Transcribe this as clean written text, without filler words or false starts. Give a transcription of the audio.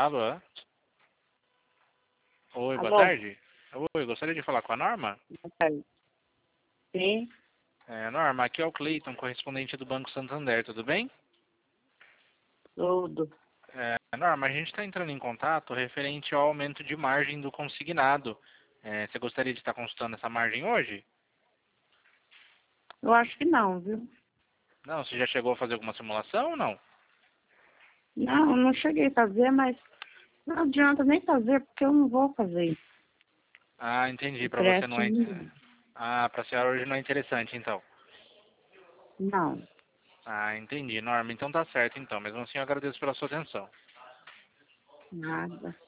Alô? Oi, boa Alô? tarde. Oi, gostaria de falar com a Norma? Boa tarde. Sim, Norma, aqui é o Cleiton, correspondente do Banco Santander, tudo bem? tudo. Norma, a gente está entrando em contato referente ao aumento de margem do consignado. Você gostaria de estar consultando essa margem hoje? Eu acho que não, viu? Não, você já chegou a fazer alguma simulação ou não? Não, eu não cheguei a fazer, mas não adianta nem fazer, porque eu não vou fazer. Ah, entendi. O Para você não crédito é. Ah, para a senhora hoje não é interessante, então. não. Ah, entendi, Norma. Então tá certo, então. Mesmo assim, eu agradeço pela sua atenção. Nada.